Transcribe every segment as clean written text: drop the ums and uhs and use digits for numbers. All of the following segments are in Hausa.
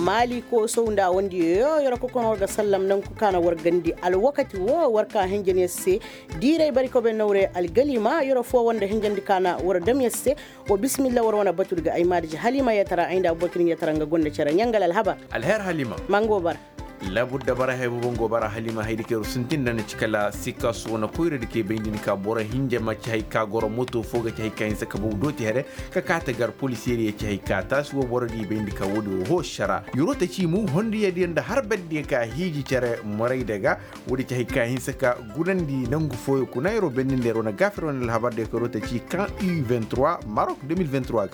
mali ko so nda wondi yo yoro ko kono ga sallam nan ku kana wargandi al wakati wo warka henjen yesse dire bari ko be nawre al galima yoro fo wonda henjandi kana wor dam yesse o bismillah war wana baturga ay madji halima yatara ainda abubakar yatara nga gonda cara nyangal al haba al her halima mango bar labudda bara hay bongo bara halima haydi ke suntin nan cikala sikka sona koyre dike bindini ka bora hinje macci hay ka goro moto foga ci hay kayin saka bu doti here ka kata gar policier ci hay ka tas wo bora di bindi ka wodi ho shara yurota ci mu hondi yadi nda har bedde ka hiji cere moray daga wodi ci hay kayin saka gudandi nangu foyo ku nayro benninde rona gafero nal habarde ko rota ci kan U23 Maroc 2023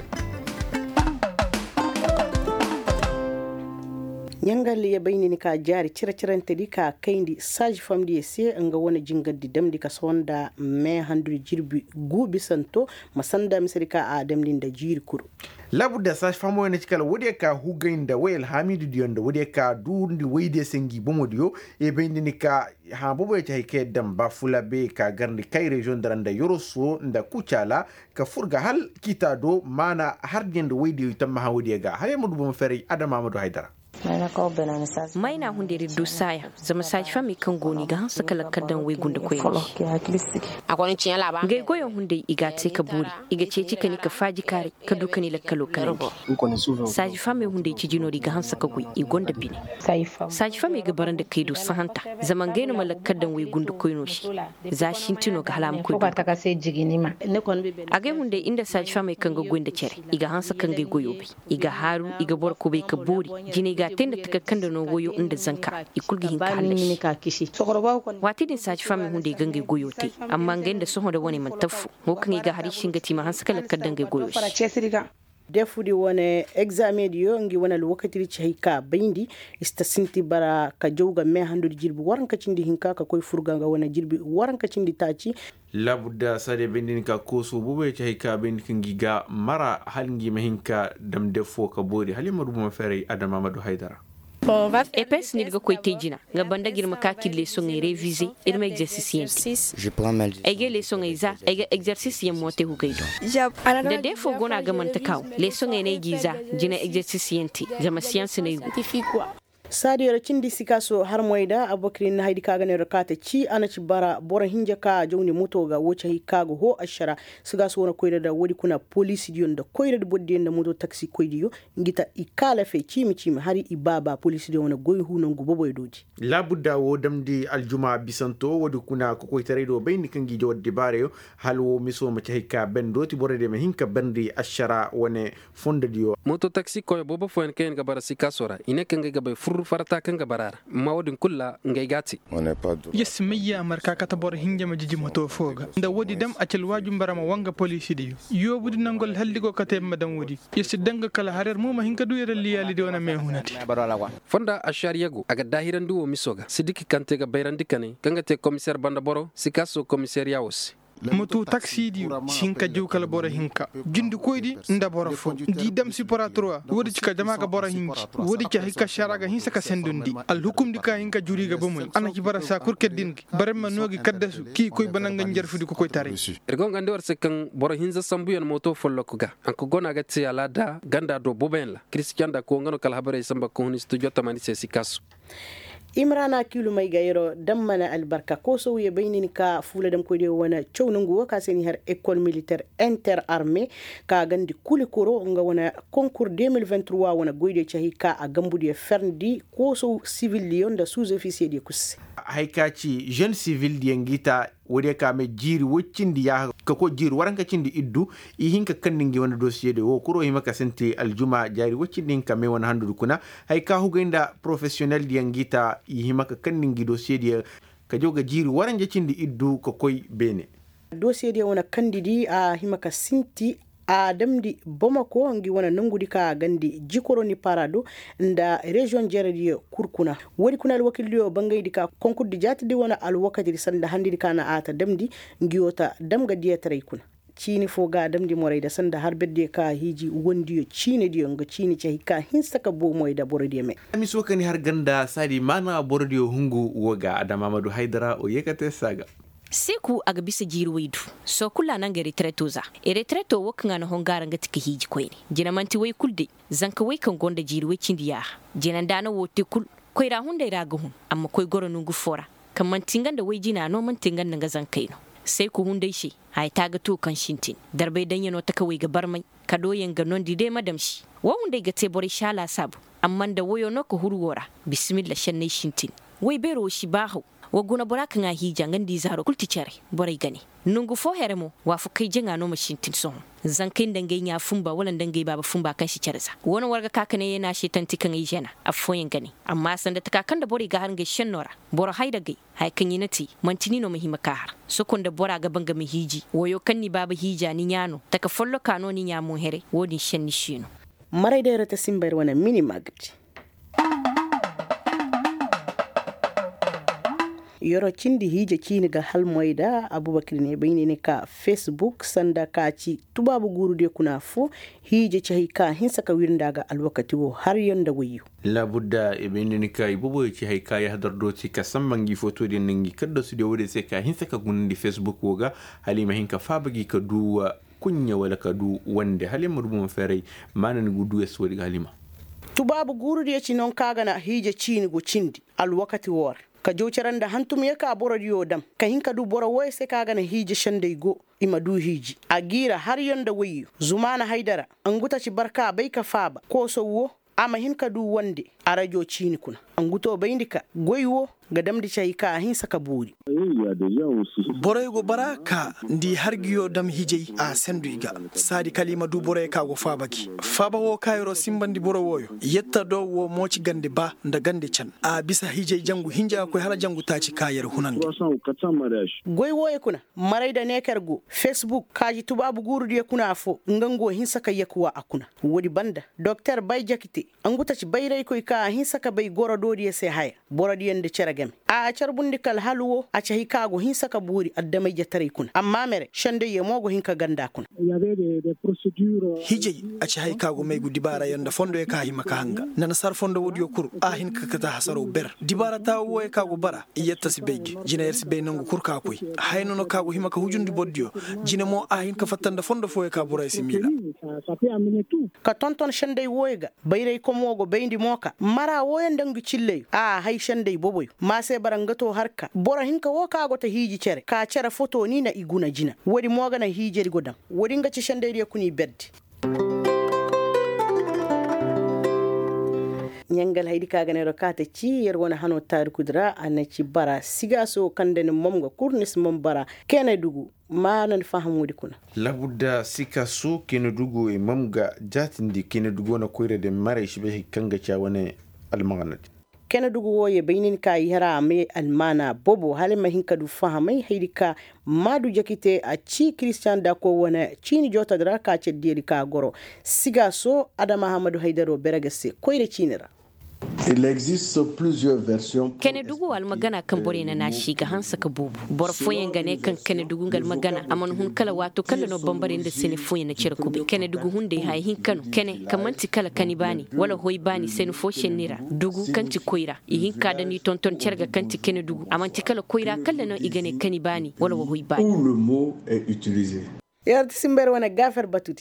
nyangal ya bayni ka jari ciracirante di ka kaindi sage femme di se nga wona jingadi damdi ka sonda me handu jirbi gubi santo masanda misrika a damdi da jiri kuru labudda sage femme wona cikala wodi ka hugainda wayel hamidu dionda wodi ka dundi wayde sengi bomodiyo e bayni ka ha bobo ya hayke dam ba fula be ka garndi kay region daranda yoroso nda kucala ka furga hal kitado mana hardende wayde tamma ha wodi ga hay mudu bom fere adama amadou haydara mai na hunde riddu saya zama saji fami kan goni ga hansa kala kaddan wai gunda koyi akwai cin laba gai goyon hunde iga te ka buri iga ce cika ni ka faji kare ka duka ni lakkalo kala saji fami hunde ci jino diga hansa ka goi igonda bine saji fami ga baran da kai do sahanta zaman gaino malakkadan wai gunda koyi no shi za shin tino ga halam koyi ta ka sai jigini ma a gai hunde inda saji fami kan ga goyin da cere iga hansa kan gai goyo bi iga haru iga bor ko bai ka buri jini ga tenda takakkan da no goyo inda zanka ikulgi hinka halashi wati din saji fami hunde gange goyo te amma ngain da soho da wani mantafu hokan ga harishin gati ma hanska lakkadan gai goyo shi defudi wone examen dio ngi wona wakati ci hayka bayndi ista sinti bara ka jowga me handu jirbi waranka cindi hinka ka koy furga nga wona jirbi waranka cindi taci labudda sade bendin ka koso bube ci hayka bendi kingi ga mara halngi mahinka dam defo ka bodi halima dum fere adama amadou haydara EPS ni daga koy tejina nga banda girma ka kidle so ngai réviser irma exercice yenti je prends mal ege le so ngai za ege exercice yem mote hu gaido da defo gona ga man takaw le so ngai ne giza jina exercice yenti jama science ne sadi yara cindi sikaso har moyda abokri na haidi kaga ne rakata ci ana ci bara bora hinja ka jawni moto ga wocha hikago ho ashara siga so wona koyda da wodi kuna police dion da koyda boddi da moto taxi koydiyo ngita ikala fe cimi hari ibaba police dion wona goy hu non gubo boydoji labudda wo damdi aljuma bisanto wodi kuna ko koytare do bayni kangi jodde bare halwo miso ma ci hika bendo ti borede me hinka bandi ashara wone fonde diyo moto taxi koy bobo fo en ken ga bara sikasora ine kanga ga bay farata kan ga barara mawadin kulla ngai gati yes miya marka ka tabor hinje ma jiji moto foga nda wodi dam acel wajum barama wanga police di yo budi nangol halligo kate madam wodi yes danga kala harer mu ma hinka duyere liyali de wona me hunati fonda ashariyago aga dahiran duwo misoga sidiki kante ga bayrandi kane kanga te commissaire banda boro sikaso commissaire yawos moto taxi di sinka jukala bora hinka jindi koydi nda bora fo di dam sipora 3 wodi cika jama ga bora hinki wodi ci hikka sharaga hinsa ka sendundi al hukum di ka hinka juri ga bamoy ana ci bara sa kurke dinki barema nogi kaddasu ki koy bananga njarfudi ko koy tare ergo ngande war sekan bora hinza sambuyan moto follo ko ga an ko gona ga ti ala da ganda do boben la christian da ko ngano kala habare samba ko honi stu jotta mani se sikasu imrana kilu mai gairo dammana albarka ko so ya bayni ka fula dam ko de wana chownungu ka seni har école militaire interarmée ka gandi kuli koro nga wana concours 2023 wana goyde chahi ka a gambudi ferndi ko so civil lion da sous-officier de kus haykaci jeune civil di ngita wode ka me jiri woccindi ya ka ko jiri waranka cindi iddu i hinka kanningi wona dossier de wo kuro hima ka sente aljuma jari woccindi ka me wona handu kuna hay ka hugenda professionnel di ngita i hima ka kanningi dossier de ka joga jiri waranje cindi iddu ko koy bene dossier de wona kandidi a hima ka sinti a damdi Bamako ngi wana nangudi ka gandi jikoro ni parado nda region jeredi kurkuna wadi kuna alwakiliyo bangay dika konkur di jati di wana alwakati di sanda handi dika na ata damdi ngiyota damga diya taray kuna chini foga damdi moray da sanda har bedde ka hiji wondiyo chini diyo nga chini chahi ka hinsaka bo moy da borodiyo me ami sokani har ganda sadi mana borodiyo hungu woga Adama Amadou Haydara o yekate saga seku aga bisa jiri waidu so kula nan ga retreto za retreto wakanga na hongara nga tika hiji koyni jina manti wai kulde zanka wai kan gonda jiri wai cindiya jina dana wote kul koyra hunde raga hun amma koy goro nungu fora kan mantingan da wai jina no mantingan nga zankaino sai ku hunde shi hay taga to kan shintin darbe dan yano ta kawai ga barmai kado yanga non dide madam shi wa hunde ga te bori shala sabu amma da wayo no ko hurwora bismillah shanne shintin wai bero shi baho wa guna buraka nga hija ngandi zaro kulti cere boray gani nungu fo heremo wa fu kai jenga no mashintin son zankin dangai nya fumba wala dangai baba fumba kan shi cerza wona warga kakane yana shi tanti kan yi jena afoyin gani amma san da takakan da bori ga harnga shennora bora haida gai hay kan yinati mantini no muhimma kahar sokon da bora ga banga mi hiji woyo kan ni baba hija ni nyano taka follo kano ni nyamo here wodi shenni shino marai da rata simbar wana mini magati yoro cindi hije kini ga halmoida abubakar ne bayni ne ka facebook sanda kaci tubabu gurude kuna fu hije chahi ka hinsa ka wirnda ga alwakati wo har yanda wayu la budda e bayni ne ka ibubo ci hay ka ya hadar doti ka sambangi foto din ningi kadda su de wode se ka hinsa ka gundi facebook woga halima hinka fabagi ka duwa kunya wala ka du wande halima rubum ferai manan gudu es wodi halima tubabu gurude ci non kaga na hije cini go cindi alwakati wor ka jocaran da hantum ya ka bora diyo dam ka hinka du bora wai sai ka gana hiji shandai go ima du hiji agira har yanda wayu zumana haidara anguta ci barka bai ka faba ko sowo ama hinka du wande arajo cini kuna anguto bayindika goywo ga damdi cai ka hin saka buri boray go baraka ndi hargiyo dam hijey a sendu iga sadi kalima du boray ka go fabaki faba wo kayro simbandi boro woyo yetta do wo moci gande ba nda gande can a bisa hijey jangu hinja ko hala jangu taci kayar hunande goywo e kuna maray da nekergo facebook kaji tubabu gurudi kuna fo ngango hin saka yakuwa akuna wodi banda docteur bay jakite anguta ci bayray ko ka hin saka bay goro dodi se haya borodi yende ceragem a carbundi kal halwo a cahi kago hin saka buri addamay jatare kun amma mere shande ye mogo hin ka ganda kun hijey a cahi kago may gu dibara yanda fondo e ka hima ka hanga nana sar fondo wodi kur a hin ka kata hasaro ber dibara ta wo e kago bara yetta si beygi jina yer si bey nangu kur ka koy hayno no kago hima ka hujundi boddio jina mo a hin ka fatanda fondo fo e ka buray si mila ka tonton shande woyga bayray ko mogo beyndi moka mara woyen dangu cille a hay shande boboy ma sai barangato harka bora hinka wo kago ta hiji cere ka cere foto ni na iguna jina wodi moga na hijeri godam wodi ngaci shande riya kuni beddi nyangal haydi kaga ne rokata ci yer wona hano tar kudra anaci bara sigaso kandene momga kurnis mom bara kene dugu manan fahamudi kuna labudda sikaso kene dugu e momga jatindi kene dugu na koyre de mare shibe kanga cha wane almaganati kene dugu woye baynin ka yara me almana bobo halima hinka du fahamai haydika madu jakite a ci christian da ko wona cini jota dra ka ce diri ka goro sigaso adama hamadu haydaro beragase koyre cinira. Il existe plusieurs versions. Kene dugu al magana kan bore na nashi ga hansa ka bubu bor foyen gane kan kene dugu gal magana amon hun kala wato kala no bambare da sene foyen na cire kube kene dugu hunde hay hin kanu kene kamanti kala kanibani wala hoy bani sene fo shenira dugu kanti koira hin kada ni tonton cerga kanti kene dugu amanti kala koira kala no igane kanibani wala hoy bani où le mot est utilisé. Yarti simber wana gafer batuti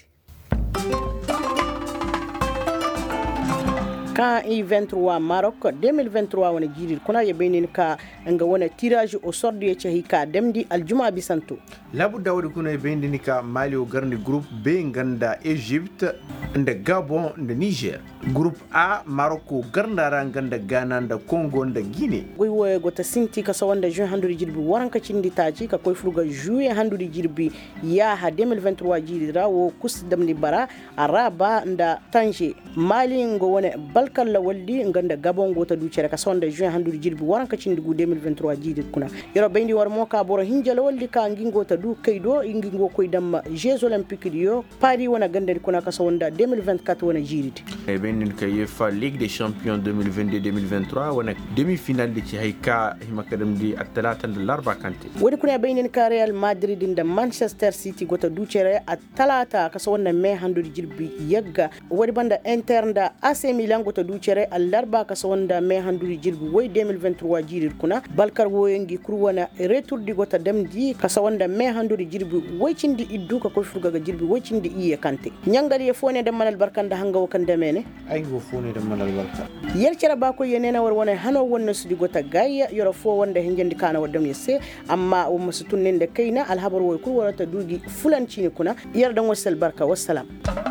kan I23 Maroc 2023 wana jirir kuna ya benin ka nga wana tirage au sort de chahi ka demdi aljuma bisanto labu dawdi kuna ya benin ka Mali o garni groupe B nganda Egypte nda Gabon nda Niger groupe A Maroc garndara nganda Ghana nda Congo nda Guinée goy wo gota sinti ka sawanda juin handu jirbi waranka cindi taji ka koy fruga juin handu jirbi ya ha 2023 jirira wo kusdamni bara araba nda Tanger Mali ngo wana kala waldi nganda Gabon gota du cere ka sonda juin handu jirbi waranka cindi gu 2023 jidi kuna yoro bendi war mo ka boro hinjala waldi ka ngingo ta du kaydo ngingo koy damma Jeux olympiques dio Paris wana ganda kuna ka sonda 2024 wana jidi e bendi ka UEFA Ligue des Champions 2022-2023 wana demi-finale di ci hayka himakadam di atalata larba kante wodi kuna bendi ka Real Madrid nda Manchester City gota du cere atalata ka sonda me handu jirbi yagga wodi banda Inter nda AC Milan wata ducere allarba ka sawanda me handuri jirbi way 2023 jirir kuna balkar woyengi kurwana retour di gota damdi ka sawanda me handuri jirbi way cindi iddu ka ko furga ga jirbi way cindi iye kante nyangali e fone de manal barkanda hanga wakanda mene ay go fone de manal barka yercere ba ko yenena war wona hano wonna sudi gota gayya yoro fo wonde henjendi kana wadam yesse amma o masutun nende kayna alhabar way kurwana ta dugi fulanci ne kuna yardan wasal barka wassalam